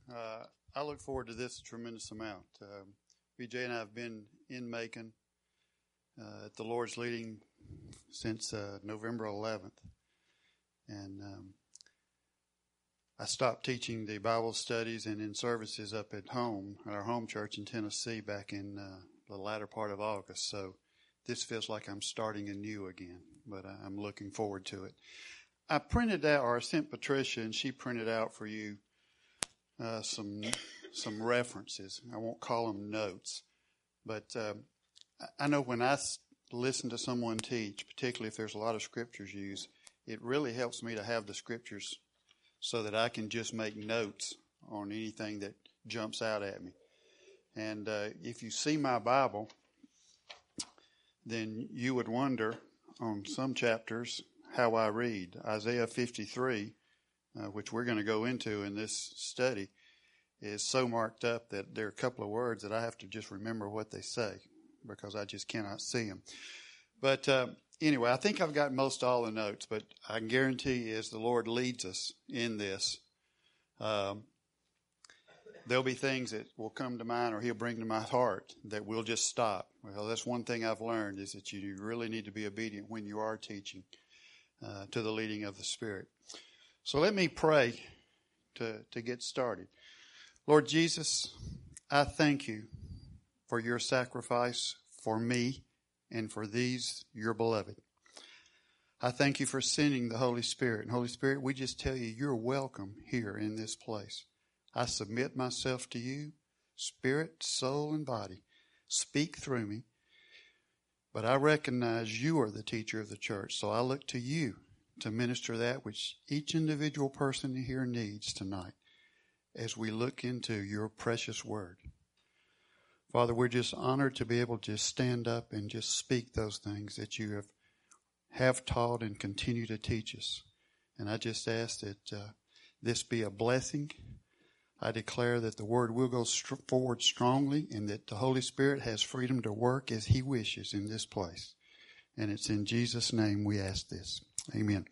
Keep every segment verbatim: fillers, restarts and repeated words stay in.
Uh, I look forward to this a tremendous amount. Uh, B J and I have been in Macon uh, at the Lord's leading since uh, November eleventh. And um, I stopped teaching the Bible studies and in services up at home, at our home church in Tennessee back in uh, the latter part of August. So this feels like I'm starting anew again, but I, I'm looking forward to it. I printed out, or I sent Patricia, and she printed out for you uh, some some references. I won't call them notes, but uh, I know when I listen to someone teach, particularly if there's a lot of scriptures used, it really helps me to have the scriptures so that I can just make notes on anything that jumps out at me. And uh, if you see my Bible, then you would wonder on some chapters how I read. Isaiah fifty-three, uh, which we're going to go into in this study, is so marked up that there are a couple of words that I have to just remember what they say because I just cannot see them. But uh, anyway, I think I've got most all the notes, but I can guarantee you as the Lord leads us in this, um, there'll be things that will come to mind or He'll bring to my heart that we'll just stop. Well, that's one thing I've learned is that you really need to be obedient when you are teaching uh, to the leading of the Spirit. So let me pray to, to get started. Lord Jesus, I thank you for your sacrifice for me and for these, your beloved. I thank you for sending the Holy Spirit. And Holy Spirit, we just tell you, you're welcome here in this place. I submit myself to you, spirit, soul, and body. Speak through me. But I recognize you are the teacher of the church, so I look to you to minister that which each individual person here needs tonight as we look into your precious word. Father, we're just honored to be able to stand up and just speak those things that you have, have taught and continue to teach us. And I just ask that uh, this be a blessing. I declare that the word will go st- forward strongly and that the Holy Spirit has freedom to work as He wishes in this place. And it's in Jesus' name we ask this. Amen.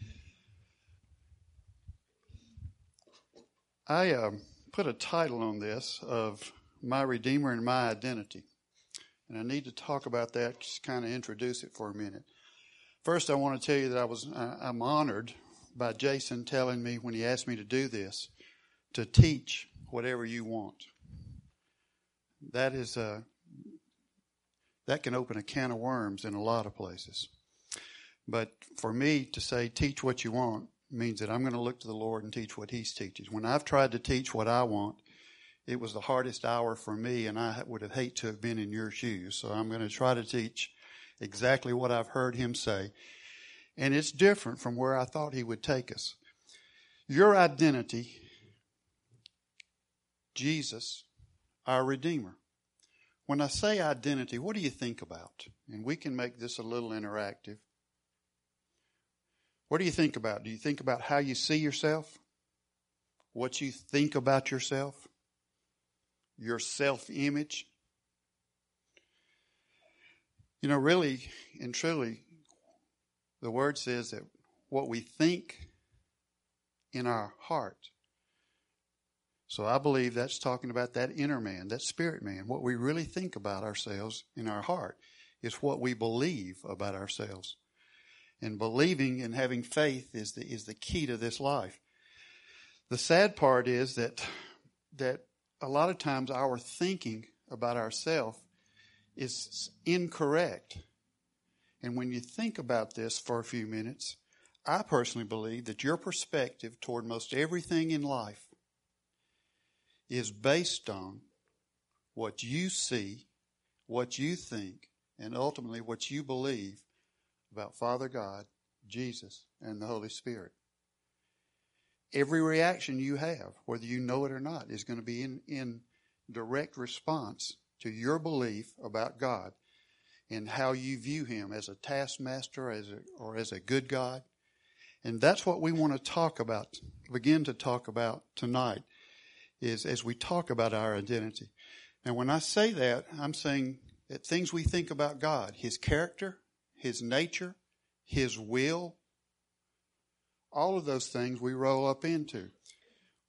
I uh, put a title on this of My Redeemer and My Identity. And I need to talk about that, just kind of introduce it for a minute. First, I want to tell you that I was, uh, I'm honored by Jason telling me when he asked me to do this, to teach whatever you want. That is uh, that can open a can of worms in a lot of places. But for me to say teach what you want means that I'm going to look to the Lord and teach what He's teaching. When I've tried to teach what I want, it was the hardest hour for me, and I would have hated to have been in your shoes. So I'm going to try to teach exactly what I've heard Him say. And it's different from where I thought He would take us. Your identity, Jesus, our Redeemer. When I say identity, what do you think about? And we can make this a little interactive. What do you think about? Do you think about how you see yourself? What you think about yourself? Your self-image? You know, really and truly, the Word says that what we think in our heart. So I believe that's talking about that inner man, that spirit man. What we really think about ourselves in our heart is what we believe about ourselves. And believing and having faith is the is the key to this life. The sad part is that that a lot of times our thinking about ourselves is incorrect. And when you think about this for a few minutes, I personally believe that your perspective toward most everything in life is based on what you see, what you think, and ultimately what you believe about Father God, Jesus, and the Holy Spirit. Every reaction you have, whether you know it or not, is going to be in, in direct response to your belief about God and how you view Him as a taskmaster as a, or as a good God. And that's what we want to talk about, begin to talk about tonight, is as we talk about our identity. Now, when I say that, I'm saying that things we think about God, His character, His nature, His will, all of those things we roll up into.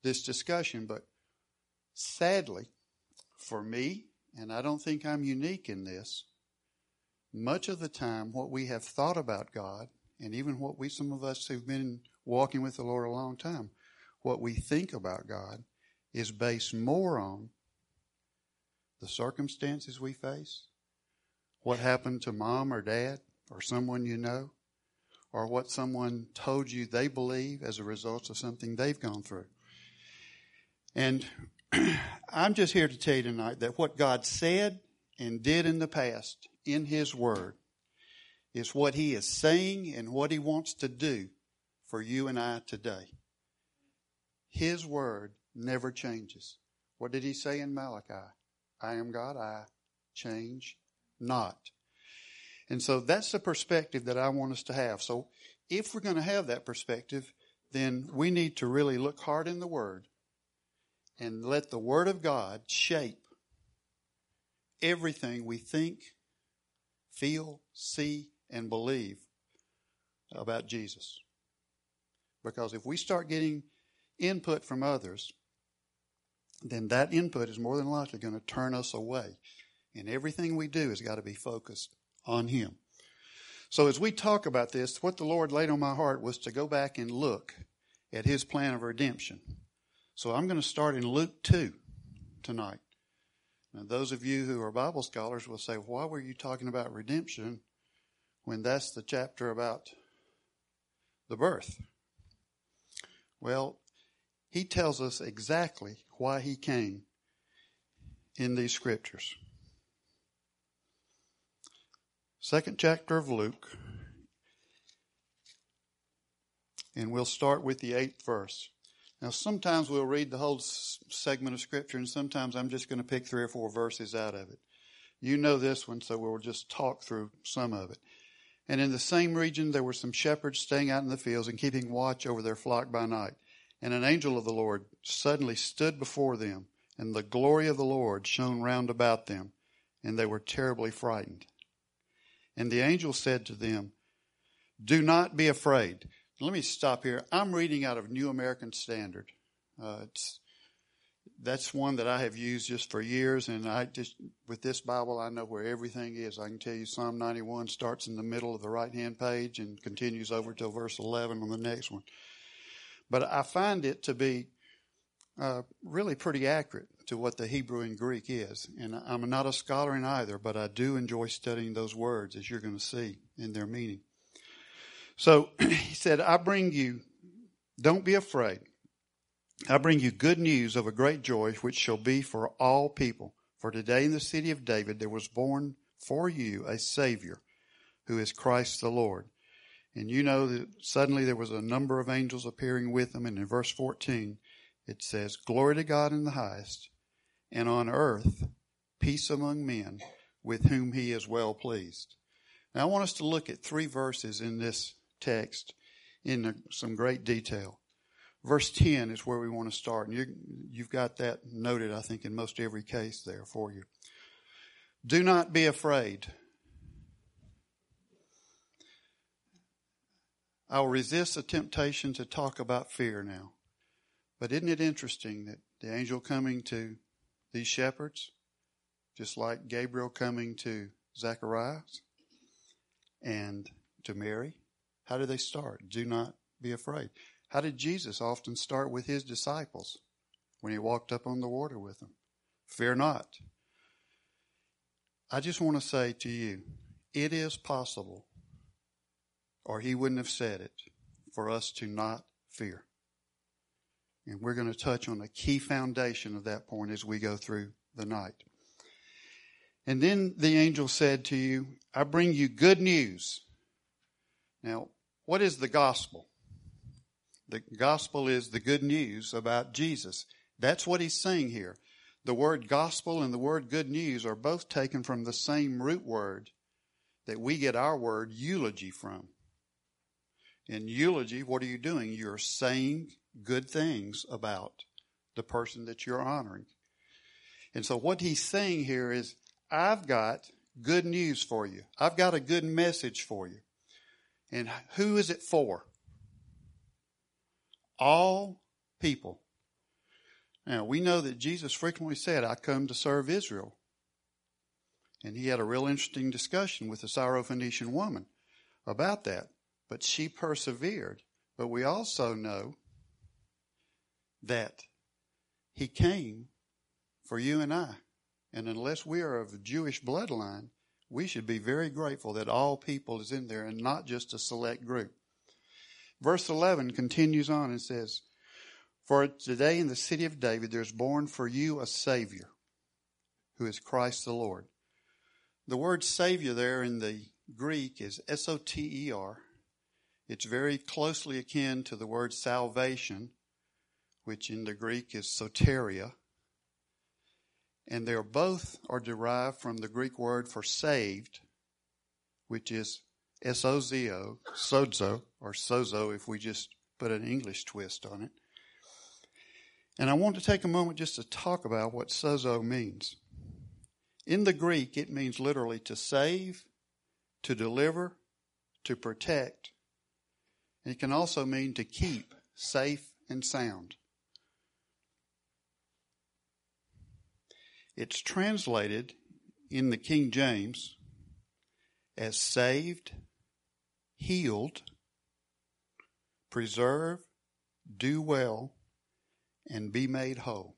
this discussion, but sadly, for me, and I don't think I'm unique in this, much of the time what we have thought about God, and even what we, some of us who've been walking with the Lord a long time, what we think about God is based more on the circumstances we face, what happened to mom or dad or someone you know, or what someone told you they believe as a result of something they've gone through. And I'm just here to tell you tonight that what God said and did in the past in His Word is what He is saying and what He wants to do for you and I today. His Word never changes. What did He say in Malachi? I am God, I change not. And so that's the perspective that I want us to have. So if we're going to have that perspective, then we need to really look hard in the Word and let the Word of God shape everything we think, feel, see, and believe about Jesus. Because if we start getting input from others, then that input is more than likely going to turn us away. And everything we do has got to be focused on Him. So as we talk about this, what the Lord laid on my heart was to go back and look at His plan of redemption. So I'm going to start in Luke two tonight. Now, those of you who are Bible scholars will say, why were you talking about redemption when that's the chapter about the birth? Well, He tells us exactly why He came in these scriptures. Second chapter of Luke, and we'll start with the eighth verse. Now, sometimes we'll read the whole segment of Scripture, and sometimes I'm just going to pick three or four verses out of it. You know this one, so we'll just talk through some of it. And in the same region, there were some shepherds staying out in the fields and keeping watch over their flock by night. And an angel of the Lord suddenly stood before them, and the glory of the Lord shone round about them, and they were terribly frightened. And the angel said to them, do not be afraid. Let me stop here. I'm reading out of New American Standard. Uh, it's, that's one that I have used just for years, and I just with this Bible, I know where everything is. I can tell you Psalm ninety-one starts in the middle of the right-hand page and continues over till verse eleven on the next one. But I find it to be uh, really pretty accurate to what the Hebrew and Greek is. And I'm not a scholar in either, but I do enjoy studying those words, as you're going to see in their meaning. So he said, I bring you, don't be afraid. I bring you good news of a great joy, which shall be for all people. For today in the city of David there was born for you a Savior, who is Christ the Lord. And you know that suddenly there was a number of angels appearing with him. And in verse fourteen, it says, glory to God in the highest, and on earth peace among men with whom He is well pleased. Now I want us to look at three verses in this text in some great detail. Verse ten is where we want to start. And you, you've got that noted, I think, in most every case there for you. Do not be afraid. I'll resist the temptation to talk about fear now. But isn't it interesting that the angel coming to these shepherds, just like Gabriel coming to Zacharias and to Mary, how did they start? Do not be afraid. How did Jesus often start with His disciples when He walked up on the water with them? Fear not. I just want to say to you, it is possible, or He wouldn't have said it, for us to not fear. And we're going to touch on a key foundation of that point as we go through the night. And then the angel said to you, I bring you good news. Now, what is the gospel? The gospel is the good news about Jesus. That's what he's saying here. The word gospel and the word good news are both taken from the same root word that we get our word eulogy from. In eulogy, what are you doing? You're saying good things about the person that you're honoring. And so what he's saying here is, I've got good news for you. I've got a good message for you. And who is it for? All people. Now, we know that Jesus frequently said, I come to serve Israel. And he had a real interesting discussion with the Syrophoenician woman about that. But she persevered. But we also know that he came for you and I. And unless we are of the Jewish bloodline, we should be very grateful that all people is in there and not just a select group. Verse eleven continues on and says, for today in the city of David there is born for you a Savior, who is Christ the Lord. The word Savior there in the Greek is S O T E R. It's very closely akin to the word salvation, which in the Greek is soteria. And they are both are derived from the Greek word for saved, which is S O Z O, sozo, or sozo if we just put an English twist on it. And I want to take a moment just to talk about what sozo means. In the Greek, it means literally to save, to deliver, to protect. It can also mean to keep safe and sound. It's translated in the King James as saved, healed, preserve, do well, and be made whole.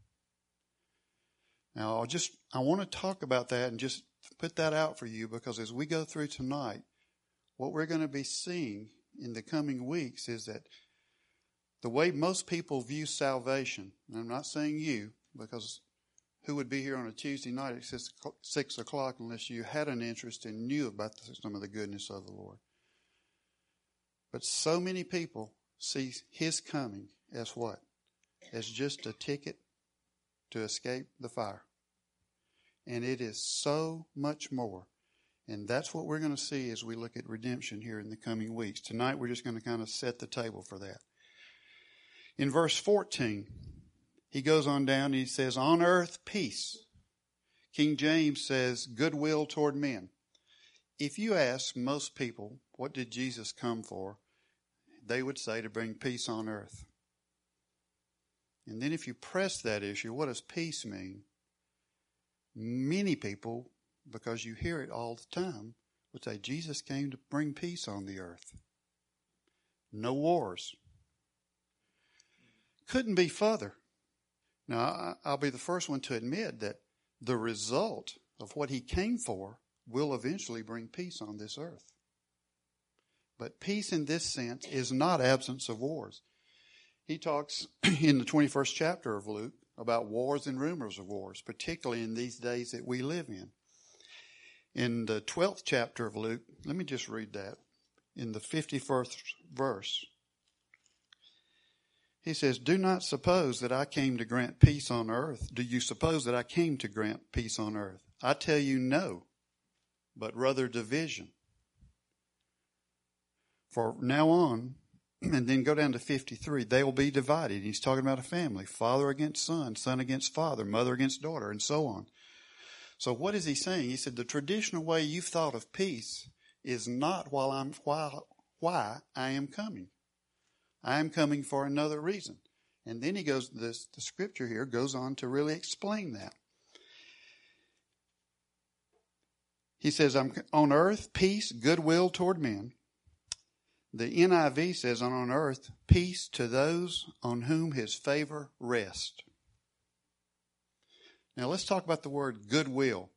Now, I'll just, I want to talk about that and just put that out for you, because as we go through tonight, what we're going to be seeing in the coming weeks is that the way most people view salvation, and I'm not saying you, because who would be here on a Tuesday night at six, six o'clock unless you had an interest and knew about the, some of the goodness of the Lord. But so many people see his coming as what? As just a ticket to escape the fire. And it is so much more. And that's what we're going to see as we look at redemption here in the coming weeks. Tonight we're just going to kind of set the table for that. In verse fourteen, he goes on down and he says, on earth, peace. King James says, goodwill toward men. If you ask most people, what did Jesus come for? They would say to bring peace on earth. And then if you press that issue, what does peace mean? Many people, because you hear it all the time, would say Jesus came to bring peace on the earth. No wars. Couldn't be further. Now, I'll be the first one to admit that the result of what he came for will eventually bring peace on this earth. But peace in this sense is not absence of wars. He talks in the twenty-first chapter of Luke about wars and rumors of wars, particularly in these days that we live in. In the twelfth chapter of Luke, let me just read that. In the fifty-first verse, he says, do not suppose that I came to grant peace on earth. Do you suppose that I came to grant peace on earth? I tell you no, but rather division. For now on, and then go down to fifty-three, they will be divided. He's talking about a family, father against son, son against father, mother against daughter, and so on. So what is he saying? He said the traditional way you've thought of peace is not while I'm why, why I am coming. I am coming for another reason. And then he goes, this, the scripture here goes on to really explain that. He says, I'm on earth, peace, goodwill toward men. The N I V says, on earth, peace to those on whom his favor rests. Now let's talk about the word goodwill.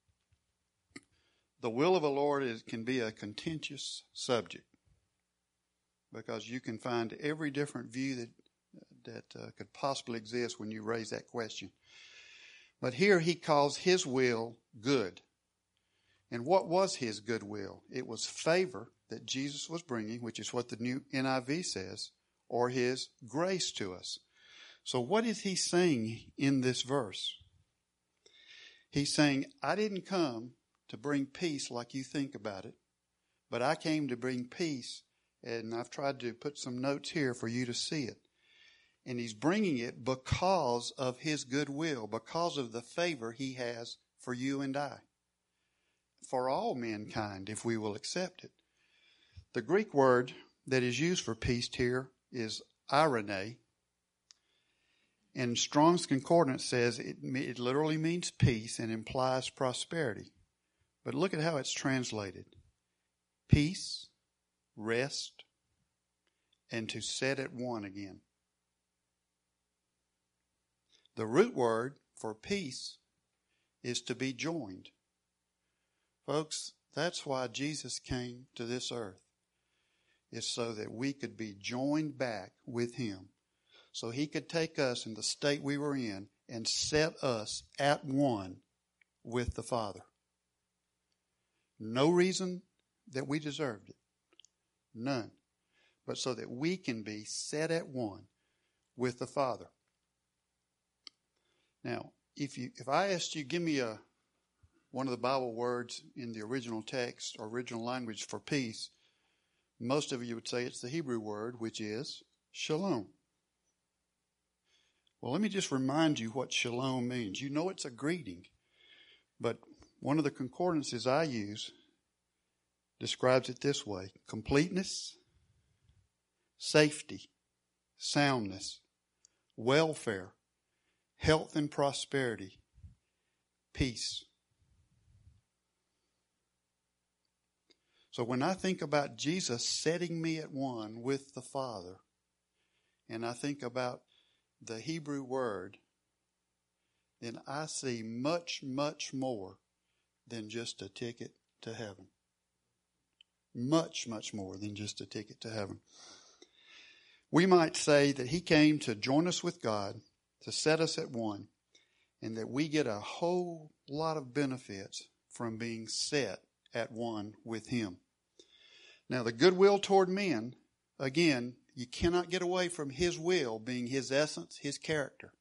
The will of the Lord is, can be a contentious subject, because you can find every different view that that uh, could possibly exist when you raise that question. But here he calls his will good. And what was his goodwill? It was favor that Jesus was bringing, which is what the new N I V says, or his grace to us. So what is he saying in this verse? He's saying, I didn't come to bring peace like you think about it, but I came to bring peace. And I've tried to put some notes here for you to see it. And he's bringing it because of his goodwill, because of the favor he has for you and I. For all mankind, if we will accept it. The Greek word that is used for peace here is irene. And Strong's Concordance says it, it literally means peace and implies prosperity. But look at how it's translated. Peace, rest, and to set at one again. The root word for peace is to be joined. Folks, that's why Jesus came to this earth, is so that we could be joined back with Him. So He could take us in the state we were in and set us at one with the Father. No reason that we deserved it. None. But so that we can be set at one with the Father. Now, if you if I asked you, give me a one of the Bible words in the original text or original language for peace, most of you would say it's the Hebrew word, which is shalom. Well, let me just remind you what shalom means. You know it's a greeting, but one of the concordances I use describes it this way: completeness, safety, soundness, welfare, health and prosperity, peace. So when I think about Jesus setting me at one with the Father, and I think about the Hebrew word, then I see much, much more than just a ticket to heaven. Much, much more than just a ticket to heaven. We might say that He came to join us with God, to set us at one, and that we get a whole lot of benefits from being set at one with Him. Now, the goodwill toward men, again, you cannot get away from His will being His essence, His character.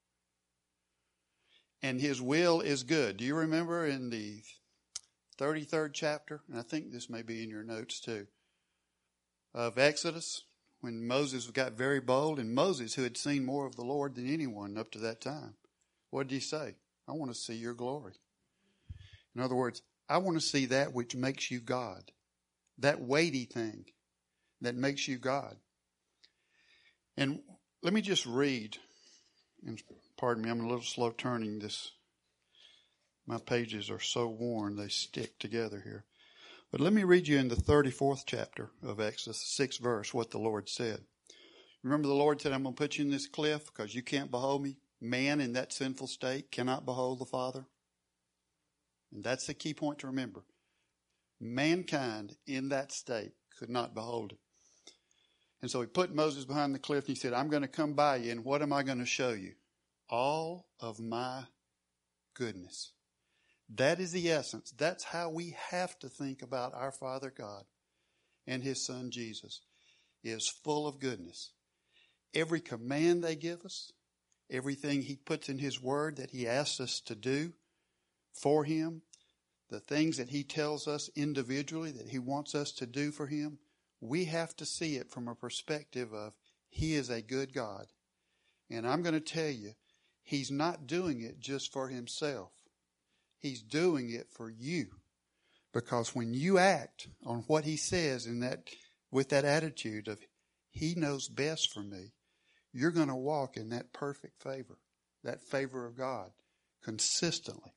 And His will is good. Do you remember in the thirty-third chapter, and I think this may be in your notes too, of Exodus, when Moses got very bold, and Moses, who had seen more of the Lord than anyone up to that time, what did he say? I want to see your glory. In other words, I want to see that which makes you God, that weighty thing that makes you God. And let me just read, and pardon me, I'm a little slow turning this. My pages are so worn, they stick together here. But let me read you in the thirty-fourth chapter of Exodus, sixth verse, what the Lord said. Remember the Lord said, I'm going to put you in this cliff because you can't behold me. Man in that sinful state cannot behold the Father. And that's the key point to remember. Mankind in that state could not behold it. And so He put Moses behind the cliff and He said, I'm going to come by you, and what am I going to show you? All of my goodness. That is the essence. That's how we have to think about our Father God and His Son Jesus, is full of goodness. Every command they give us, everything He puts in His Word that He asks us to do for Him, the things that He tells us individually that He wants us to do for Him, we have to see it from a perspective of He is a good God. And I'm going to tell you, He's not doing it just for Himself. He's doing it for you. Because when you act on what He says in that, with that attitude of He knows best for me, you're going to walk in that perfect favor, that favor of God, consistently.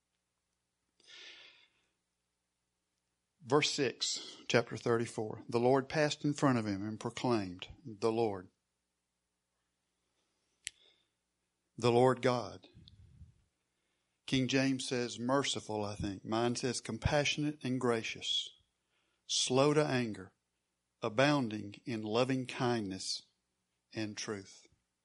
Verse six, chapter thirty-four. The Lord passed in front of him and proclaimed, the Lord. The Lord God. King James says merciful, I think. Mine says compassionate and gracious, slow to anger, abounding in loving kindness and truth.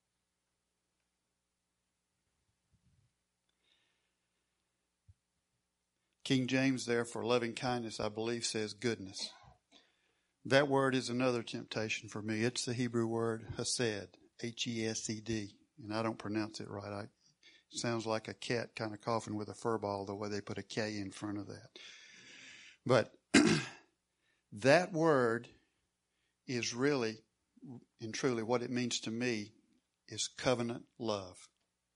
King James there for loving kindness, I believe, says goodness. That word is another temptation for me. It's the Hebrew word hesed, H E S E D, and I don't pronounce it right. I, it sounds like a cat kind of coughing with a fur ball, the way they put a K in front of that. But that word is really and truly what it means to me is covenant love.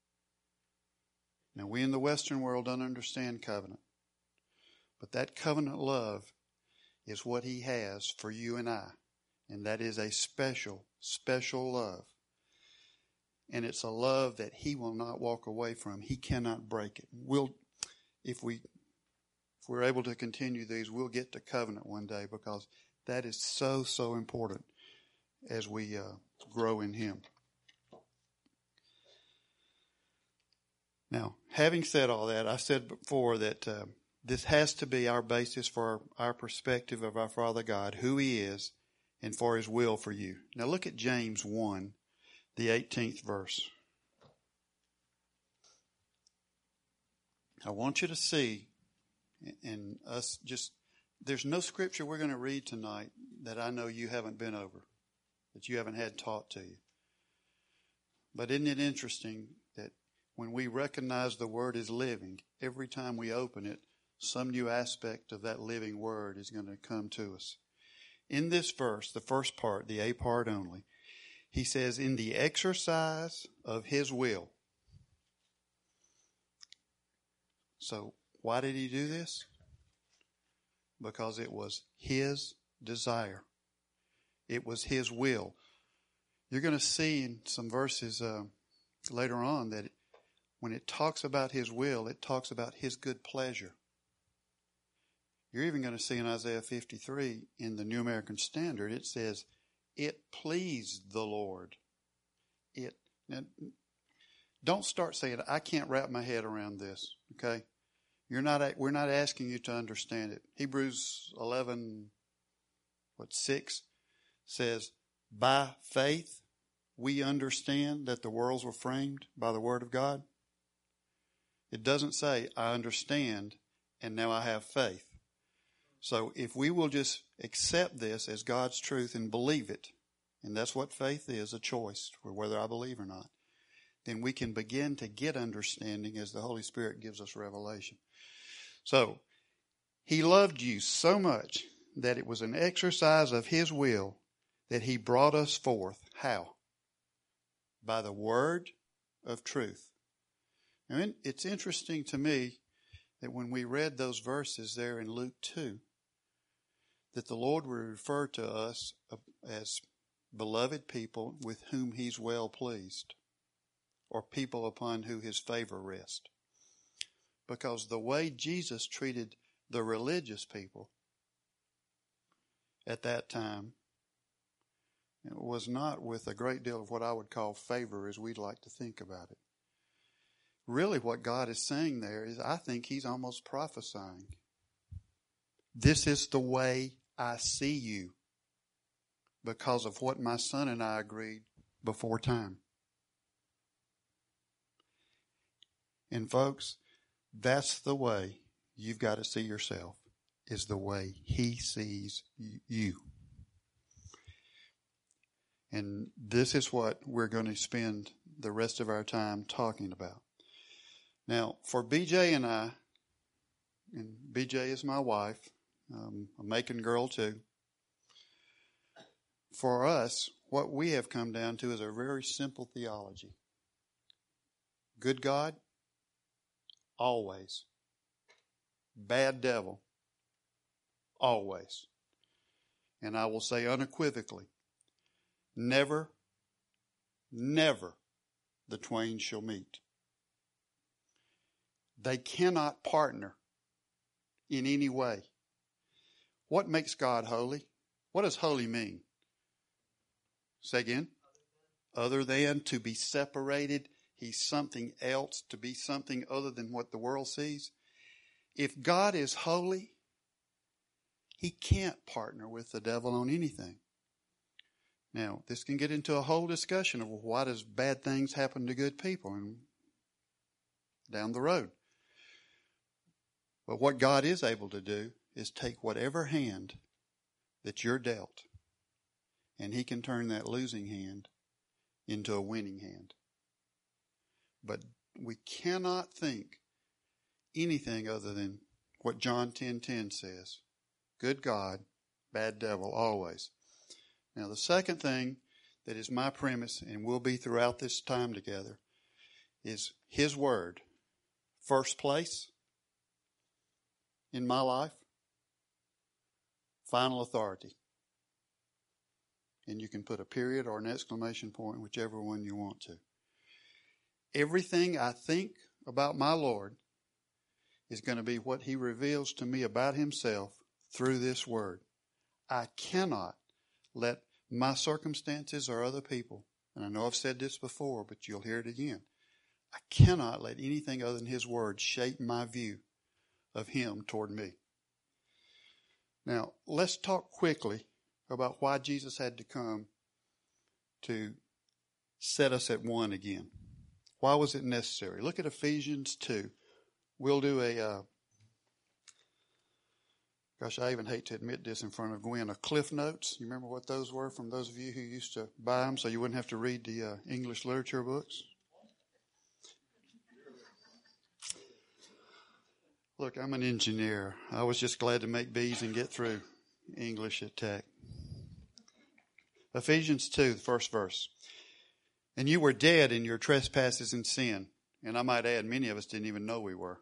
Now, we in the Western world don't understand covenant. But that covenant love is what He has for you and I. And that is a special, special love. And it's a love that he will not walk away from. He cannot break it. We'll, if we, if we're able to continue these, we'll get to covenant one day, because that is so, so important as we uh, grow in him. Now, having said all that, I said before that uh, this has to be our basis for our, our perspective of our Father God, who he is, and for his will for you. Now look at James one, the eighteenth verse. I want you to see, and us just, there's no scripture we're going to read tonight that I know you haven't been over, that you haven't had taught to you. But isn't it interesting that when we recognize the Word is living, every time we open it, some new aspect of that living Word is going to come to us. In this verse, the first part, the A part only, he says, in the exercise of his will. So, why did he do this? Because it was his desire. It was his will. You're going to see in some verses uh, later on that when it talks about his will, it talks about his good pleasure. You're even going to see in Isaiah fifty-three, in the New American Standard, it says, it pleased the Lord. It. Now, don't start saying, I can't wrap my head around this, okay? You're not. We're not asking you to understand it. Hebrews eleven, what, six, says, by faith we understand that the worlds were framed by the Word of God. It doesn't say, I understand, and now I have faith. So if we will just accept this as God's truth and believe it, and that's what faith is, a choice for whether I believe or not, then we can begin to get understanding as the Holy Spirit gives us revelation. So, he loved you so much that it was an exercise of his will that he brought us forth. How? By the word of truth. And it's interesting to me that when we read those verses there in Luke two, that the Lord would refer to us as beloved people with whom he's well pleased, or people upon whom his favor rests. Because the way Jesus treated the religious people at that time, it was not with a great deal of what I would call favor as we'd like to think about it. Really what God is saying there is, I think he's almost prophesying. This is the way I see you because of what my son and I agreed before time. And folks, that's the way you've got to see yourself, is the way he sees you. And this is what we're going to spend the rest of our time talking about. Now, for B J and I, and B J is my wife, um, a Macon girl too. For us, what we have come down to is a very simple theology. Good God, always. Bad devil, always. And I will say unequivocally, never, never the twain shall meet. They cannot partner in any way. What makes God holy? What does holy mean? Say again. Other than, to be separated. He's something else, to be something other than what the world sees. If God is holy, he can't partner with the devil on anything. Now, this can get into a whole discussion of why does bad things happen to good people and down the road. But what God is able to do is take whatever hand that you're dealt, and he can turn that losing hand into a winning hand. But we cannot think anything other than what John ten ten says. Good God, bad devil, always. Now, the second thing that is my premise and will be throughout this time together is his word. First place in my life, final authority. And you can put a period or an exclamation point, whichever one you want to. everything I think about my Lord is going to be what he reveals to me about himself through this word. I cannot let my circumstances or other people, and I know I've said this before, but you'll hear it again. I cannot let anything other than his word shape my view of him toward me. Now, let's talk quickly about why Jesus had to come to set us at one again. Why was it necessary? Look at Ephesians two. We'll do a, uh, gosh, I even hate to admit this in front of Gwen, a Cliff Notes. You remember what those were from those of you who used to buy them so you wouldn't have to read the uh, English literature books? Look, I'm an engineer. I was just glad to make B's and get through English at Tech. Ephesians two, the first verse. And you were dead in your trespasses and sin. And I might add, many of us didn't even know we were.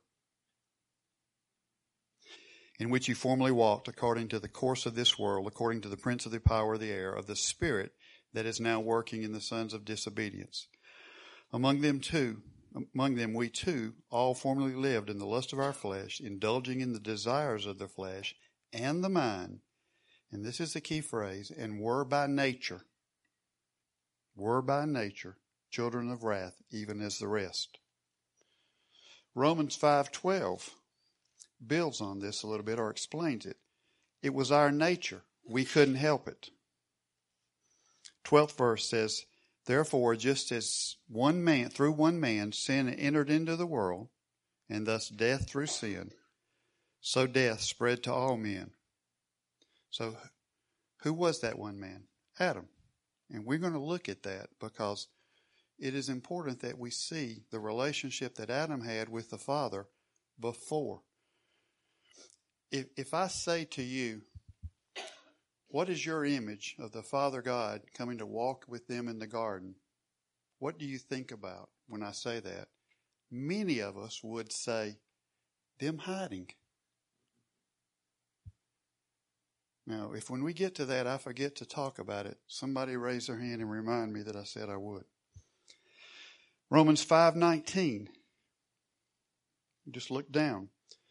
In which you formerly walked according to the course of this world, according to the prince of the power of the air, of the spirit that is now working in the sons of disobedience. Among them too, among them we too all formerly lived in the lust of our flesh, indulging in the desires of the flesh and the mind. And this is the key phrase, and were by nature, were by nature children of wrath, even as the rest. Romans five twelve builds on this a little bit or explains it. It was our nature. We couldn't help it. twelfth verse says, therefore, just as one man, through one man, sin entered into the world, and thus death through sin, so death spread to all men. So who was that one man? Adam. And we're going to look at that because it is important that we see the relationship that Adam had with the Father before. If, if I say to you, what is your image of the Father God coming to walk with them in the garden? What do you think about when I say that? Many of us would say, them hiding. Now, if when we get to that, I forget to talk about it, somebody raise their hand and remind me that I said I would. Romans five nineteen. Just look down.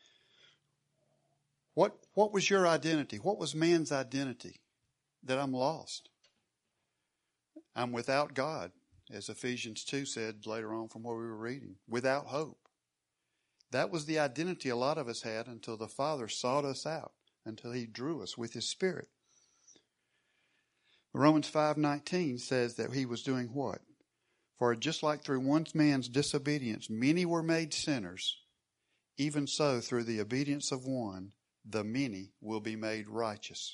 What, what was your identity? What was man's identity? That I'm lost. I'm without God, as Ephesians two said later on from where we were reading. Without hope. That was the identity a lot of us had until the Father sought us out, until he drew us with his Spirit. Romans five nineteen says that he was doing what? For just like through one man's disobedience many were made sinners, even so through the obedience of one, the many will be made righteous.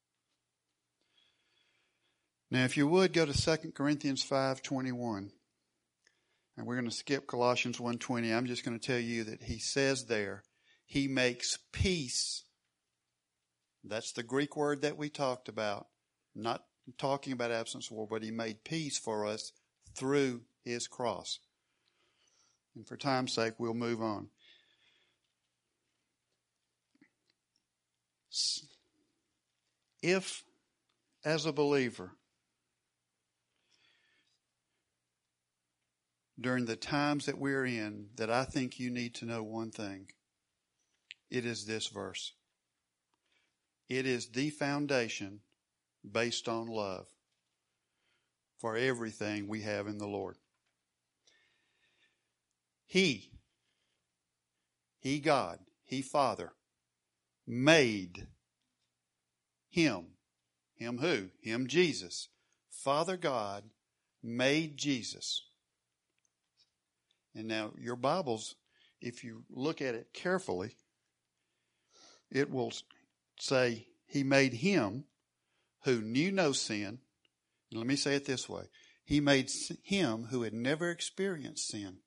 Now, if you would, go to Second Corinthians five twenty-one. And we're going to skip Colossians one twenty. I'm just going to tell you that he says there, he makes peace. That's the Greek word that we talked about. Not talking about absence of war, but he made peace for us through his cross. And for time's sake, we'll move on. If, as a believer, during the times that we're in, that I think you need to know one thing, it is this verse. It is the foundation based on love for everything we have in the Lord. He, He God, He Father, made Him. Him who? Him Jesus. Father God made Jesus. And now your Bibles, if you look at it carefully, it will say he made him who knew no sin. Let me say it this way. He made him who had never experienced sin.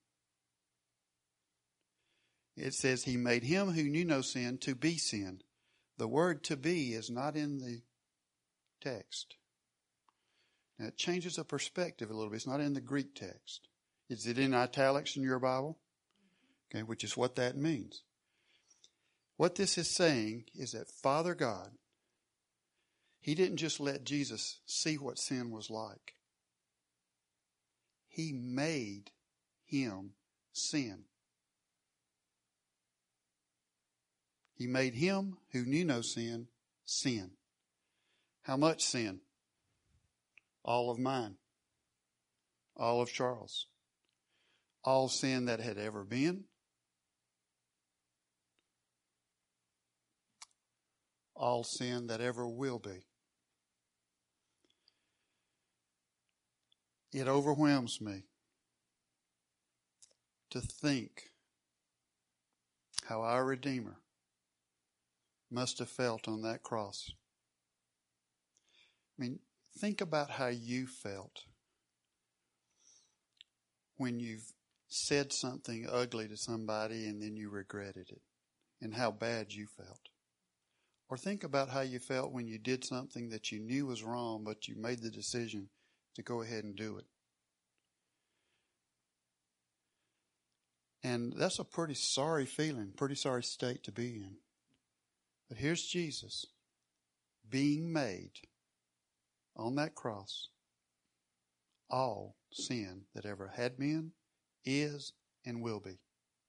It says he made him who knew no sin to be sin. The word to be is not in the text. Now it changes the perspective a little bit. It's not in the Greek text. Is it in italics in your Bible? Okay, which is what that means. What this is saying is that Father God, He didn't just let Jesus see what sin was like. He made him sin. He made him who knew no sin, sin. How much sin? All of mine. All of Charles. All sin that had ever been. All sin that ever will be. It overwhelms me to think how our Redeemer must have felt on that cross. I mean, think about how you felt when you've said something ugly to somebody and then you regretted it, and how bad you felt. Or think about how you felt when you did something that you knew was wrong, but you made the decision to go ahead and do it. And that's a pretty sorry feeling, pretty sorry state to be in. But here's Jesus being made on that cross all sin that ever had been, is, and will be.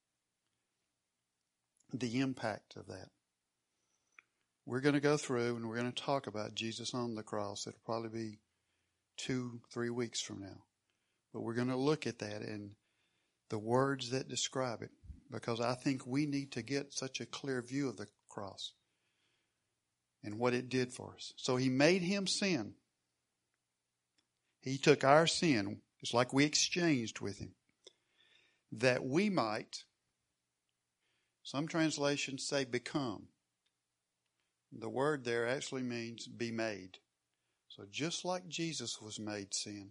The impact of that. We're going to go through and we're going to talk about Jesus on the cross. It'll probably be two, three weeks from now. But we're going to look at that and the words that describe it, because I think we need to get such a clear view of the cross and what it did for us. So he made him sin. He took our sin. It's like we exchanged with him, that we might, some translations say become. The word there actually means be made. So just like Jesus was made sin,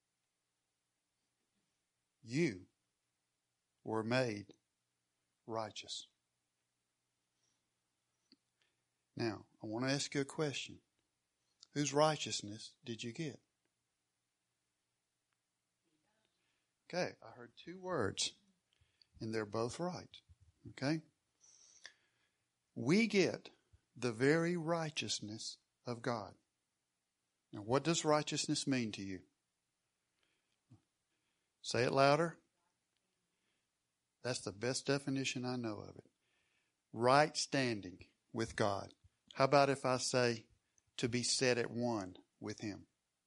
you were made righteous. Now, I want to ask you a question. Whose righteousness did you get? Okay, I heard two words, and they're both right. Okay? We get the very righteousness of God. Now, what does righteousness mean to you? Say it louder. That's the best definition I know of it. Right standing with God. How about if I say to be set at one with him?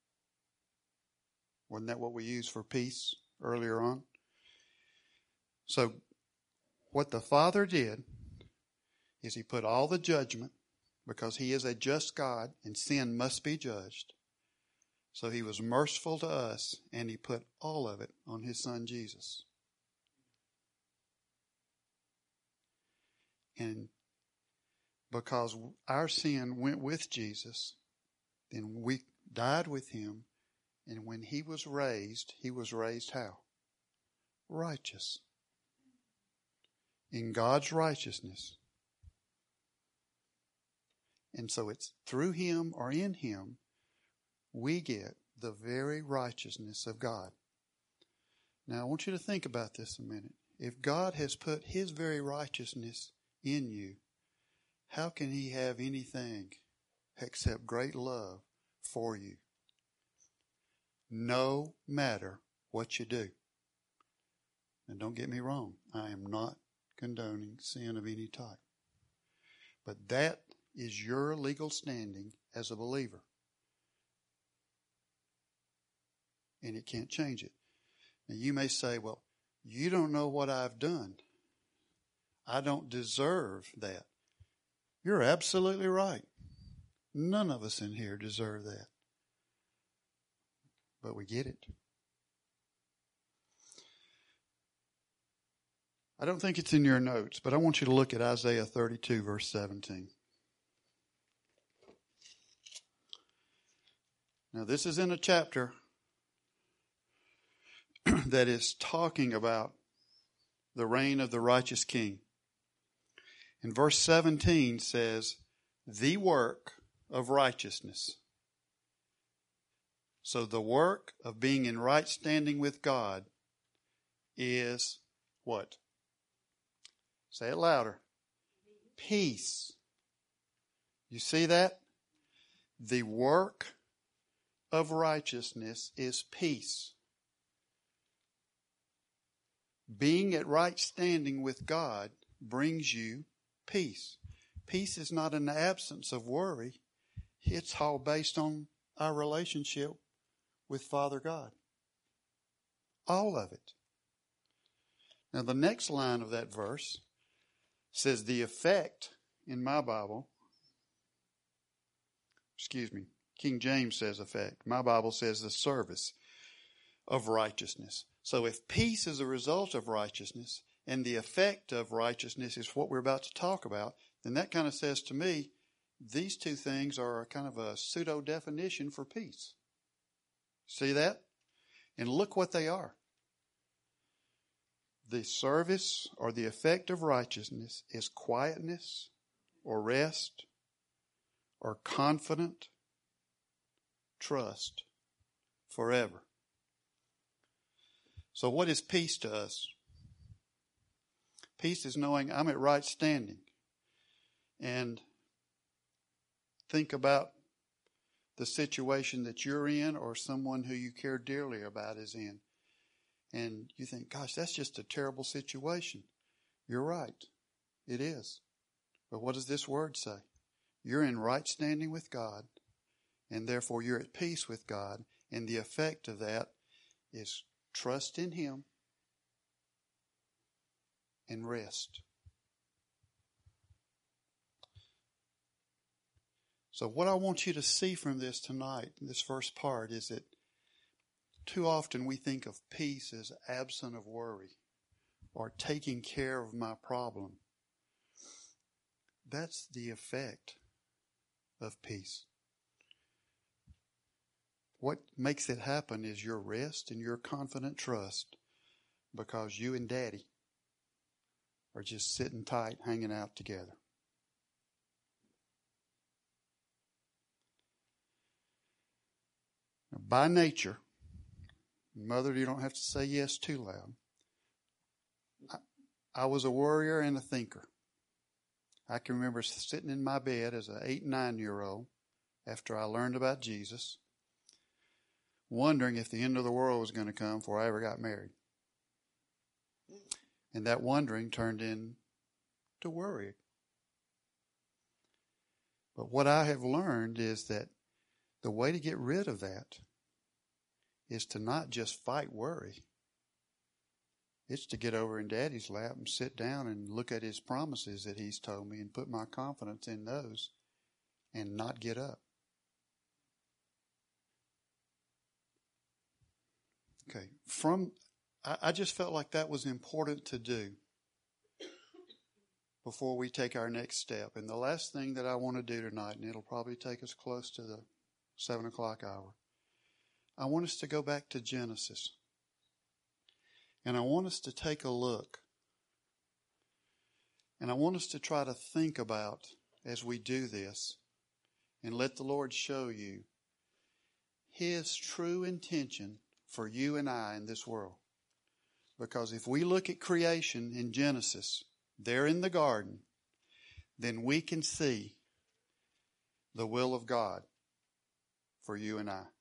Wasn't that what we used for peace earlier on? So what the Father did is he put all the judgment, because he is a just God and sin must be judged. So he was merciful to us and he put all of it on his Son Jesus. And because our sin went with Jesus, then we died with him. And when he was raised, he was raised how? Righteous. In God's righteousness. And so it's through him or in him we get the very righteousness of God. Now I want you to think about this a minute. If God has put his very righteousness in you, how can he have anything except great love for you? No matter what you do. And don't get me wrong, I am not condoning sin of any type. But that is your legal standing as a believer. And it can't change it. Now you may say, well, you don't know what I've done. I don't deserve that. You're absolutely right. None of us in here deserve that. But we get it. I don't think it's in your notes, but I want you to look at Isaiah thirty-two, verse seventeen. Now, this is in a chapter that is talking about the reign of the righteous king. And verse seventeen says, the work of righteousness. So the work of being in right standing with God is what? Say it louder. Peace. You see that? The work of righteousness is peace. being at right standing with God brings you peace. Peace is not an absence of worry. It's all based on our relationship with Father God. All of it. Now the next line of that verse says the effect in my Bible, excuse me, King James says effect. My Bible says the service of righteousness. So if peace is a result of righteousness and the effect of righteousness is what we're about to talk about, then that kind of says to me, these two things are a kind of a pseudo definition for peace. See that? And look what they are. The service or the effect of righteousness is quietness or rest or confident trust forever. So what is peace to us? Peace is knowing I'm at right standing. And think about the situation that you're in or someone who you care dearly about is in. And you think, gosh, that's just a terrible situation. You're right. It is. But what does this word say? You're in right standing with God, and therefore you're at peace with God. And the effect of that is trust in Him and rest. So what I want you to see from this tonight, this first part, is that too often we think of peace as absent of worry or taking care of my problem. That's the effect of peace. What makes it happen is your rest and your confident trust, because you and Daddy are just sitting tight, hanging out together. Now, by nature, Mother, you don't have to say yes too loud. I, I was a worrier and a thinker. I can remember sitting in my bed as an eight, nine-year-old after I learned about Jesus, wondering if the end of the world was going to come before I ever got married. And that wondering turned into worry. But what I have learned is that the way to get rid of that is to not just fight worry. It's to get over in Daddy's lap and sit down and look at His promises that He's told me and put my confidence in those and not get up. Okay, from I, I just felt like that was important to do before we take our next step. And the last thing that I want to do tonight, and it'll probably take us close to the seven o'clock hour, I want us to go back to Genesis. And I want us to take a look. And I want us to try to think about, as we do this, and let the Lord show you His true intention for you and I in this world. Because if we look at creation in Genesis, there in the garden, then we can see the will of God for you and I.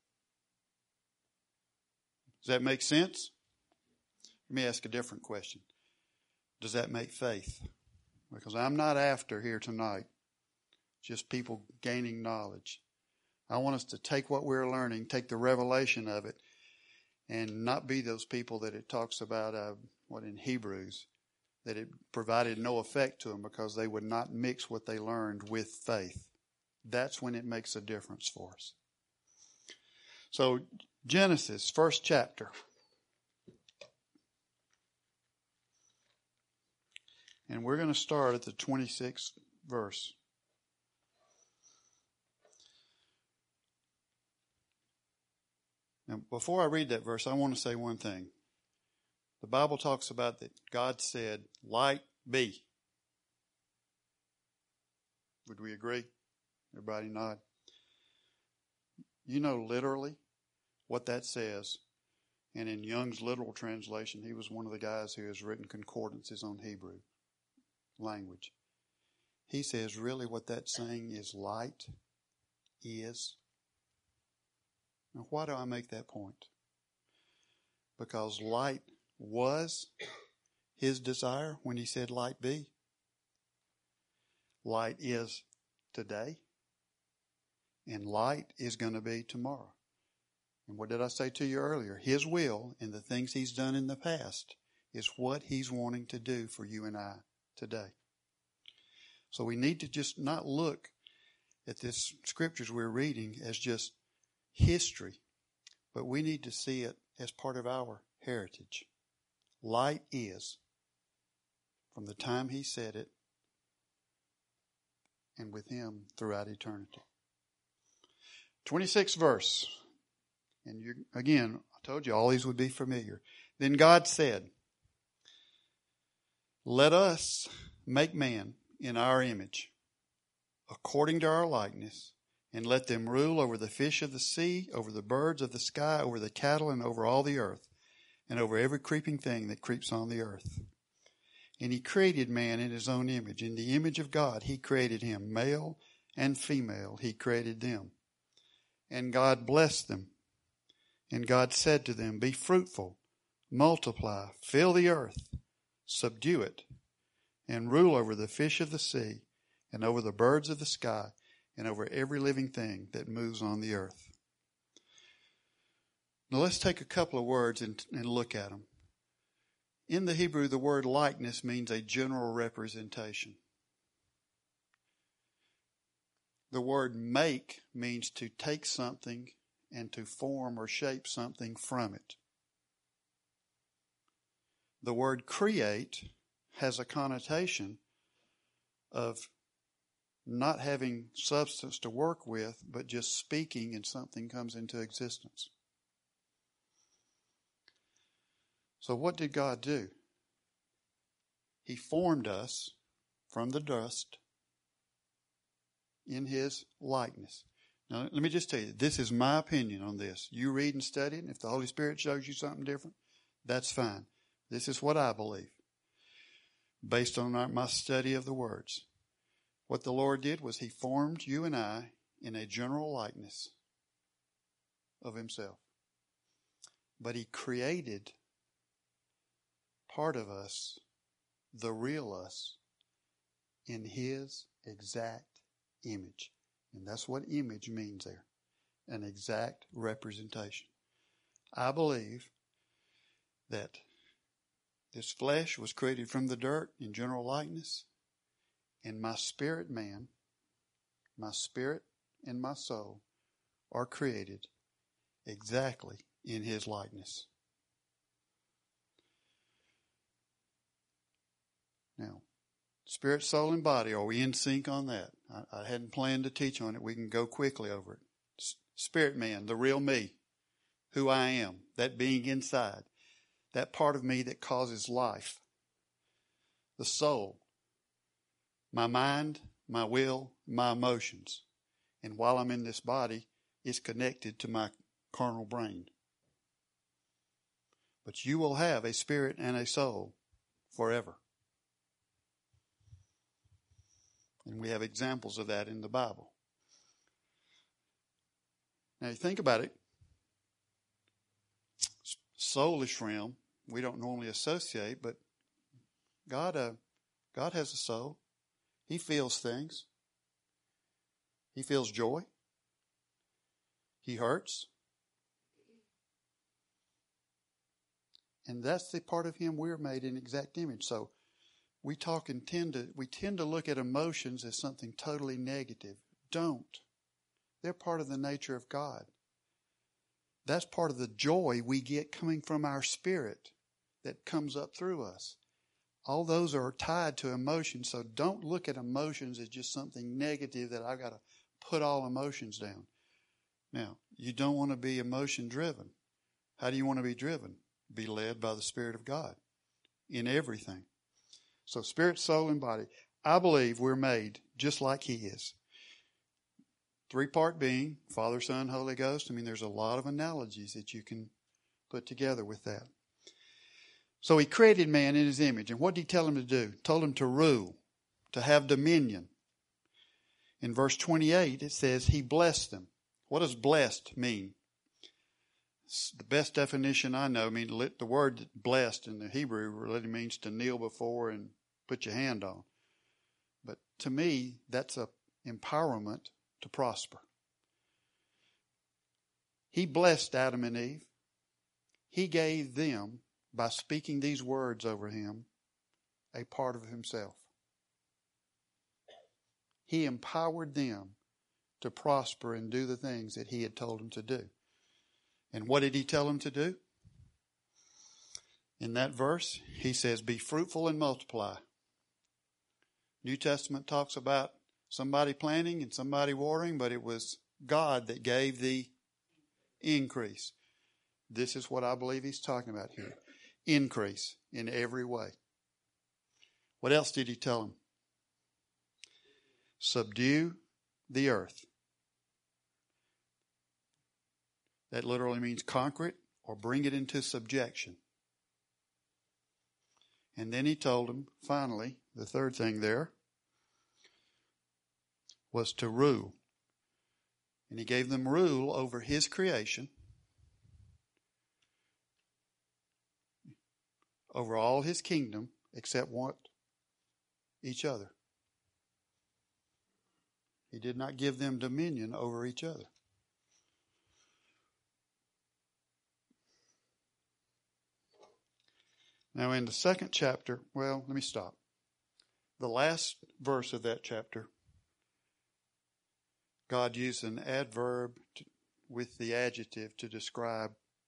Does that make sense? Let me ask a different question. Does that make faith? Because I'm not after here tonight just people gaining knowledge. I want us to take what we're learning, take the revelation of it, and not be those people that it talks about, uh, what in Hebrews, that it provided no effect to them because they would not mix what they learned with faith. That's when it makes a difference for us. So Genesis, first chapter. And we're going to start at the twenty-sixth verse. Now, before I read that verse, I want to say one thing. The Bible talks about that God said, light be. Would we agree? Everybody nod. You know literally what that says. And in Young's literal translation, he was one of the guys who has written concordances on Hebrew language. He says really what that's saying is light is. Now why do I make that point? Because light was his desire when he said light be? Light is today, and light is going to be tomorrow. And what did I say to you earlier? His will and the things he's done in the past is what he's wanting to do for you and I today. So we need to just not look at this scriptures we're reading as just history, but we need to see it as part of our heritage. Light is, from the time he said it, and with him throughout eternity. twenty-sixth verse. And you, again, I told you all these would be familiar. Then God said, let us make man in our image, according to our likeness, and let them rule over the fish of the sea, over the birds of the sky, over the cattle, and over all the earth, and over every creeping thing that creeps on the earth. And he created man in his own image. In the image of God, he created him. Male and female, he created them. And God blessed them. And God said to them, be fruitful, multiply, fill the earth, subdue it, and rule over the fish of the sea, and over the birds of the sky, and over every living thing that moves on the earth. Now let's take a couple of words and, and look at them. In the Hebrew, the word likeness means a general representation. The word make means to take something and to form or shape something from it. The word create has a connotation of not having substance to work with, but just speaking and something comes into existence. So what did God do? He formed us from the dust in his likeness. Now, let me just tell you, this is my opinion on this. You read and study it, and if the Holy Spirit shows you something different, that's fine. This is what I believe, based on our, my study of the words. What the Lord did was he formed you and I in a general likeness of himself. But he created part of us, the real us, in his exact image. And that's what image means there. An exact representation. I believe that this flesh was created from the dirt in general likeness. And my spirit man, my spirit and my soul are created exactly in his likeness. Now, spirit, soul, and body, are we in sync on that? I, I hadn't planned to teach on it. We can go quickly over it. S- spirit man, the real me, who I am, that being inside, that part of me that causes life. The soul, my mind, my will, my emotions. And while I'm in this body, it's connected to my carnal brain. But you will have a spirit and a soul forever. And we have examples of that in the Bible. Now you think about it. Soulish realm, we don't normally associate, but God, uh, God has a soul. He feels things. He feels joy. He hurts. And that's the part of him we're made in exact image. So we talk and tend to we tend to look at emotions as something totally negative. Don't. They're part of the nature of God. That's part of the joy we get coming from our spirit that comes up through us. All those are tied to emotions, so don't look at emotions as just something negative that I've got to put all emotions down. Now, you don't want to be emotion driven. How do you want to be driven? Be led by the Spirit of God in everything. So spirit, soul, and body. I believe we're made just like he is. Three-part being, Father, Son, Holy Ghost. I mean, there's a lot of analogies that you can put together with that. So he created man in his image. And what did he tell him to do? He told him to rule, to have dominion. In verse twenty-eight, it says he blessed them. What does blessed mean? the best definition I know, I mean, the word blessed in the Hebrew really means to kneel before and put your hand on. But to me, that's a empowerment to prosper. He blessed Adam and Eve. He gave them, by speaking these words over him, a part of himself. He empowered them to prosper and do the things that he had told them to do. And what did he tell them to do? In that verse, he says, be fruitful and multiply. New Testament talks about somebody planting and somebody watering, but it was God that gave the increase. This is what I believe he's talking about here. Increase in every way. What else did he tell them? Subdue the earth. That literally means conquer it or bring it into subjection. And then he told them, finally, the third thing there was to rule. And he gave them rule over his creation, over all his kingdom, except what? Each other. He did not give them dominion over each other. Now in the second chapter, well, let me stop. The last verse of that chapter, God used an adverb to, with the adjective to describe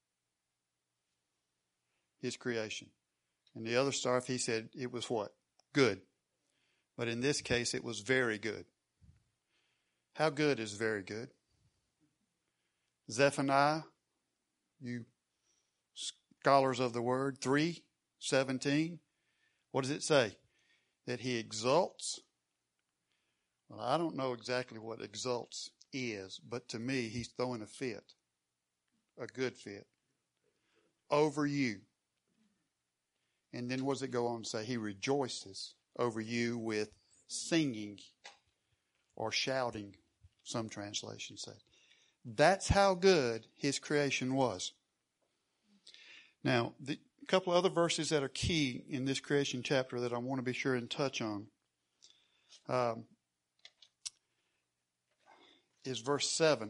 his creation. And the other stuff, he said it was what? Good. But in this case, it was very good. How good is very good? Zephaniah, you scholars of the word, three seventeen. What does it say? That he exults. Well, I don't know exactly what exults is, but to me, he's throwing a fit, a good fit, over you. And then what does it go on to say? He rejoices over you with singing or shouting, some translations say. That's how good his creation was. Now, the couple of other verses that are key in this creation chapter that I want to be sure and touch on um, is verse seven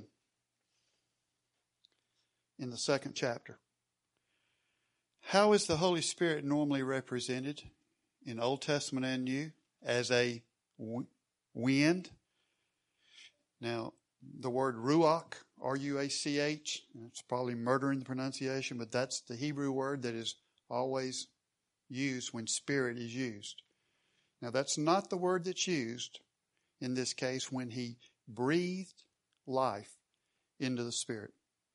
in the second chapter. How is the Holy Spirit normally represented in Old Testament and New? As a w- wind. Now, the word ruach, R U A C H, it's probably murdering the pronunciation, but that's the Hebrew word that is always used when spirit is used. Now, that's not the word that's used in this case when he breathed life into the spirit.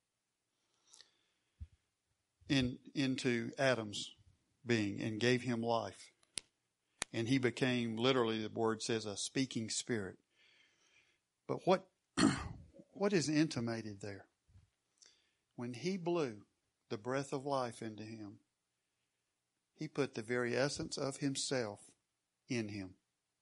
In, into Adam's being and gave him life. And he became, literally the word says, a speaking spirit. But what what is intimated there? When he blew the breath of life into him, he put the very essence of himself in him.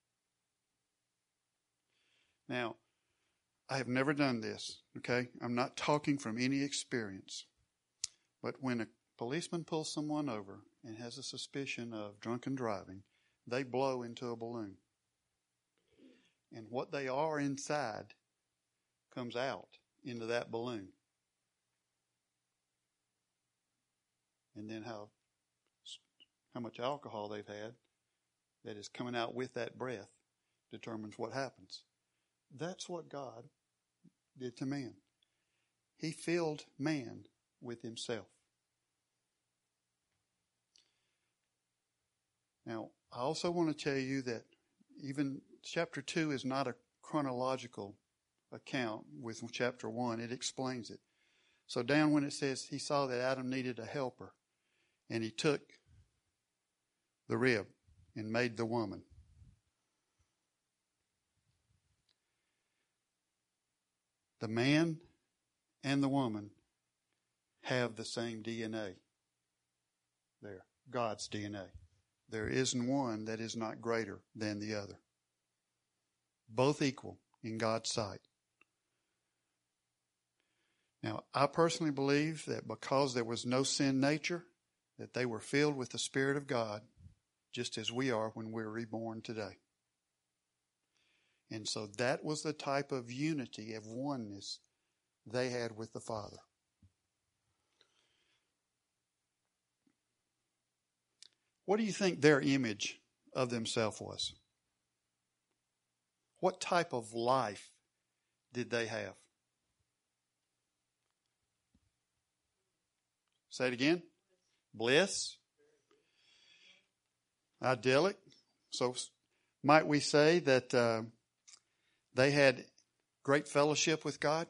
Now, I have never done this, okay? I'm not talking from any experience. But when a policeman pulls someone over and has a suspicion of drunken driving, they blow into a balloon. And what they are inside comes out into that balloon. And then how, how much alcohol they've had that is coming out with that breath determines what happens. That's what God did to man. He filled man with himself. Now, I also want to tell you that even chapter two is not a chronological account with chapter one. It explains it. So down when it says he saw that Adam needed a helper, and he took the rib and made the woman. The man and the woman have the same D N A. There, God's D N A. There isn't one that is not greater than the other. Both equal in God's sight. Now, I personally believe that because there was no sin nature, that they were filled with the Spirit of God, just as we are when we're reborn today. And so that was the type of unity, of oneness they had with the Father. What do you think their image of themselves was? What type of life did they have? Say it again. Bliss. Idyllic. So might we say that uh, they had great fellowship with God?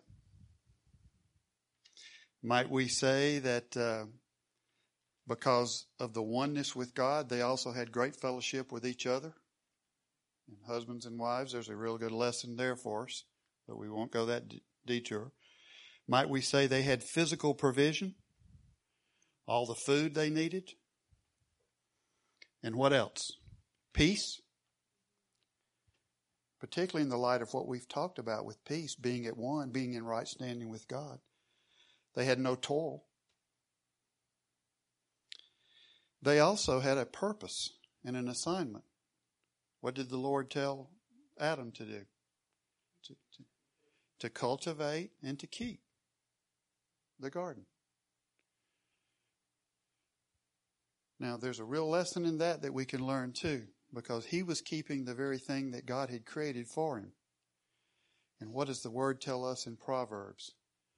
Might we say that uh, because of the oneness with God, they also had great fellowship with each other? And husbands and wives, there's a real good lesson there for us, but we won't go that d- detour. Might we say they had physical provision? All the food they needed? And what else? Peace? Particularly in the light of what we've talked about with peace, being at one, being in right standing with God. They had no toil. They also had a purpose and an assignment. What did the Lord tell Adam to do? To, to, to cultivate and to keep the garden. Now, there's a real lesson in that that we can learn too, because he was keeping the very thing that God had created for him. And what does the Word tell us in Proverbs?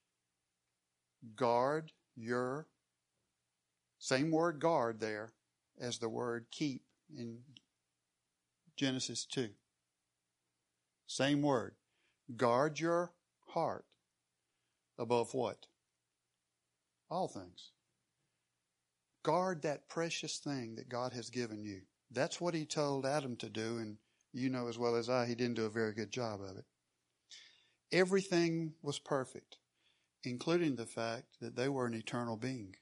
Guard your, same word guard there as the word keep in Genesis two. Same word. Guard your heart above what? All things. Guard that precious thing that God has given you. That's what he told Adam to do, and you know as well as I, he didn't do a very good job of it. Everything was perfect, including the fact that they were an eternal being.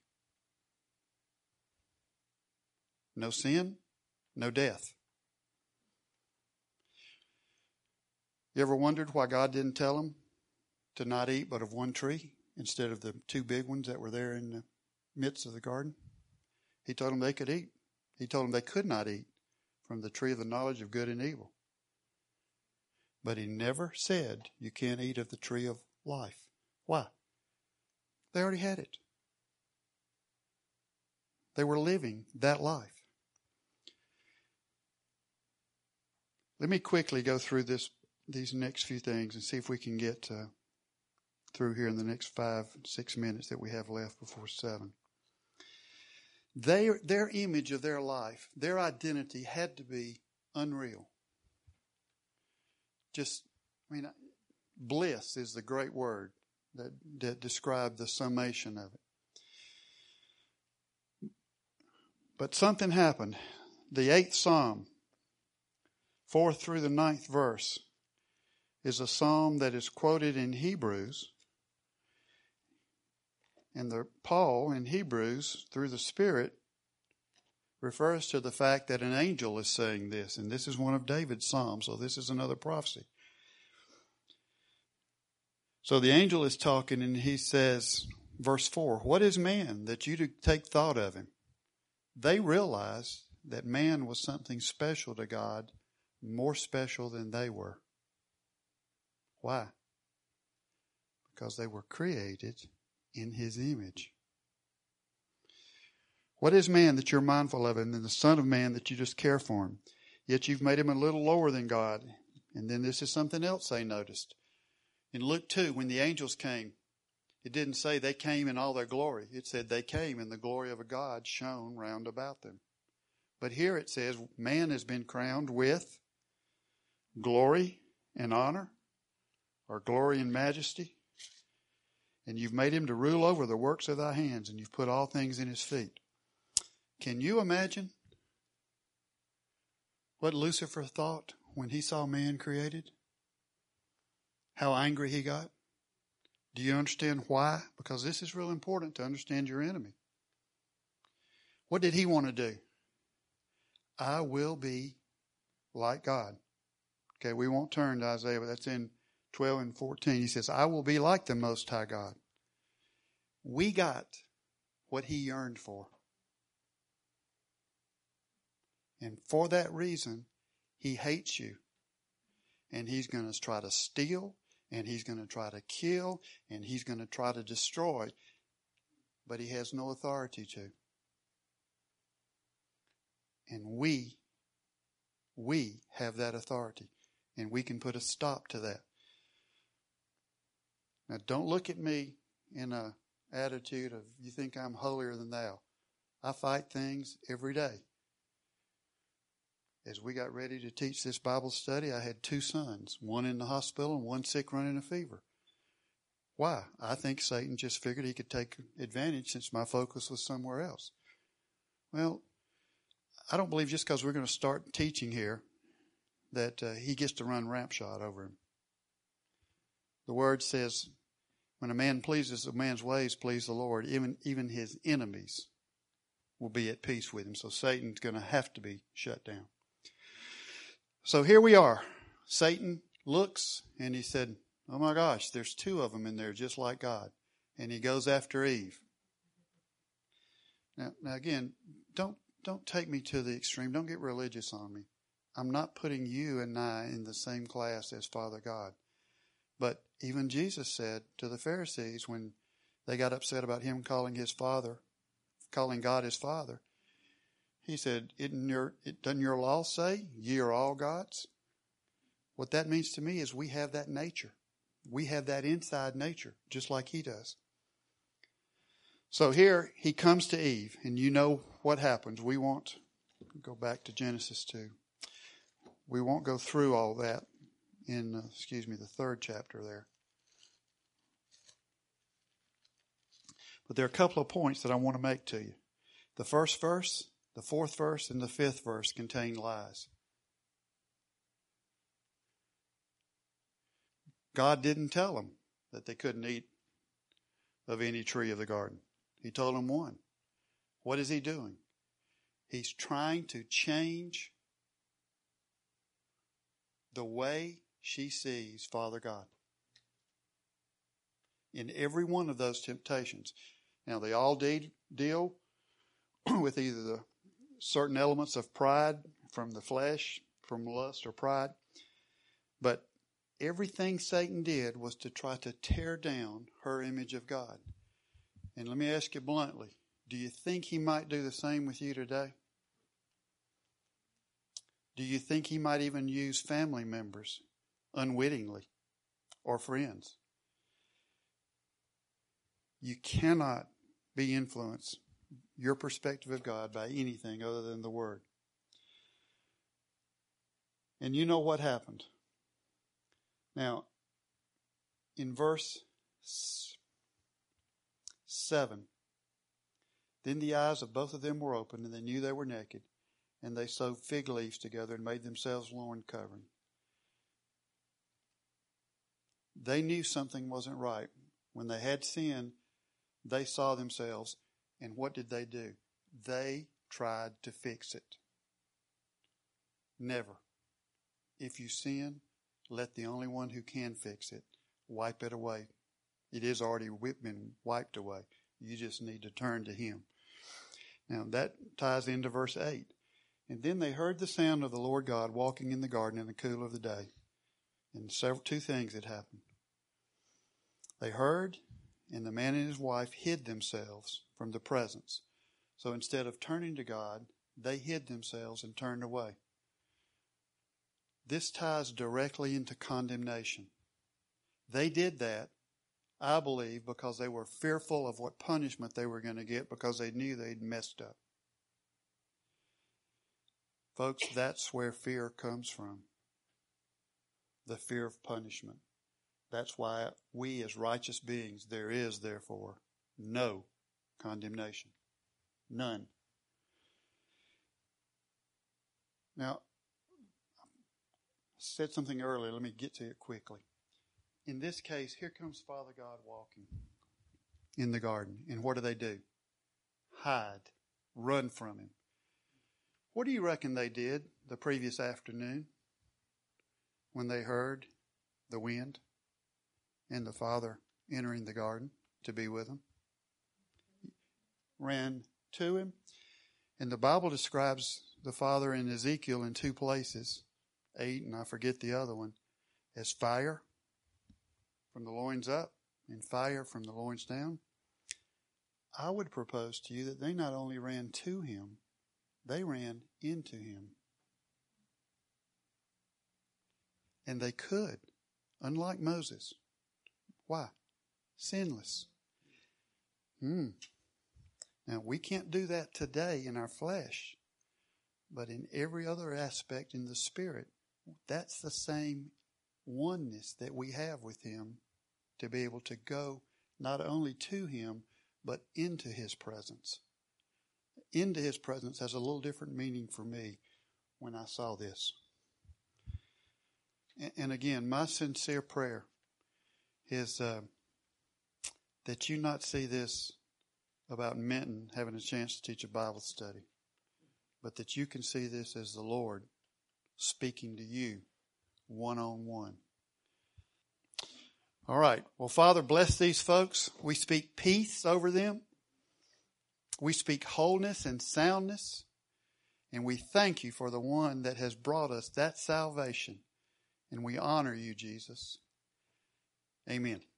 No sin, no death. You ever wondered why God didn't tell them to not eat but of one tree instead of the two big ones that were there in the midst of the garden? He told them they could eat. He told them they could not eat from the tree of the knowledge of good and evil. But he never said you can't eat of the tree of life. Why? They already had it. They were living that life. Let me quickly go through this, these next few things and see if we can get uh, through here in the next five, six minutes that we have left before seven. They, their image of their life, their identity had to be unreal. Just, I mean, bliss is the great word that, that described the summation of it. But something happened. The eighth Psalm, fourth through the ninth verse, is a psalm that is quoted in Hebrews. And the Paul in Hebrews, through the Spirit, refers to the fact that an angel is saying this. And this is one of David's psalms, so this is another prophecy. So the angel is talking and he says, verse four, "What is man that you do take thought of him?" They realized that man was something special to God, more special than they were. Why? Because they were created in his image. What is man that you're mindful of him, and the Son of Man that you just care for him? Yet you've made him a little lower than God. And then this is something else they noticed. In Luke two, when the angels came, it didn't say they came in all their glory. It said they came and the glory of a God shone round about them. But here it says man has been crowned with glory and honor, or glory and majesty. And you've made him to rule over the works of thy hands, and you've put all things in his feet. Can you imagine what Lucifer thought when he saw man created? How angry he got? Do you understand why? Because this is real important to understand your enemy. What did he want to do? I will be like God. Okay, we won't turn to Isaiah, but that's in twelve and fourteen. He says, I will be like the Most High God. We got what he yearned for. And for that reason, he hates you. And he's going to try to steal, and he's going to try to kill, and he's going to try to destroy. But he has no authority to. And we, we have that authority. And we can put a stop to that. Now, don't look at me in an attitude of, you think I'm holier than thou. I fight things every day. As we got ready to teach this Bible study, I had two sons, one in the hospital and one sick running a fever. Why? I think Satan just figured he could take advantage since my focus was somewhere else. Well, I don't believe just because we're going to start teaching here that uh, he gets to run rampshot over him. The word says, when a man pleases, a man's ways please the Lord, even, even his enemies will be at peace with him. So Satan's going to have to be shut down. So here we are. Satan looks and he said, oh my gosh, there's two of them in there just like God. And he goes after Eve. Now, now again, don't don't take me to the extreme. Don't get religious on me. I'm not putting you and I in the same class as Father God. But even Jesus said to the Pharisees when they got upset about him calling his father, calling God his Father, he said, Isn't your, it, doesn't your law say ye are all gods? What that means to me is we have that nature. We have that inside nature, just like he does. So here he comes to Eve, and you know what happens. We won't go back to Genesis two. We won't go through all that in, uh, excuse me, the third chapter there. But there are a couple of points that I want to make to you. The first verse, the fourth verse, and the fifth verse contain lies. God didn't tell them that they couldn't eat of any tree of the garden. He told them one. What is he doing? He's trying to change the way she sees Father God. In every one of those temptations. Now, they all de- deal with either the certain elements of pride from the flesh, from lust or pride. But everything Satan did was to try to tear down her image of God. And let me ask you bluntly, do you think he might do the same with you today? Do you think he might even use family members unwittingly or friends? You cannot be influenced, your perspective of God, by anything other than the Word. And you know what happened. Now, in verse seven, then the eyes of both of them were opened, and they knew they were naked, and they sewed fig leaves together and made themselves loin covering. They knew something wasn't right. When they had sinned, they saw themselves, and what did they do? They tried to fix it. Never. If you sin, let the only one who can fix it wipe it away. It is already been wiped away. You just need to turn to him. Now that ties into verse eight. And then they heard the sound of the Lord God walking in the garden in the cool of the day. And several, two things had happened. They heard, and the man and his wife hid themselves from the presence. So instead of turning to God, they hid themselves and turned away. This ties directly into condemnation. They did that, I believe, because they were fearful of what punishment they were going to get because they knew they'd messed up. Folks, that's where fear comes from. The fear of punishment. That's why we as righteous beings, there is therefore no condemnation. None. Now, I said something earlier. Let me get to it quickly. In this case, here comes Father God walking in the garden. And what do they do? Hide. Run from him. What do you reckon they did the previous afternoon when they heard the wind and the Father entering the garden to be with them? ran to him. And the Bible describes the Father in Ezekiel in two places, eight, and I forget the other one, as fire from the loins up and fire from the loins down. I would propose to you that they not only ran to him, they ran into him. And they could, unlike Moses. Why? Sinless. Hmm. Now, we can't do that today in our flesh, but in every other aspect in the Spirit, that's the same oneness that we have with him to be able to go not only to him, but into his presence. Into his presence has a little different meaning for me when I saw this. And again, my sincere prayer is uh, that you not see this about Minton having a chance to teach a Bible study, but that you can see this as the Lord speaking to you one-on-one. All right. Well, Father, bless these folks. We speak peace over them. We speak wholeness and soundness. And we thank you for the one that has brought us that salvation. And we honor you, Jesus. Amen.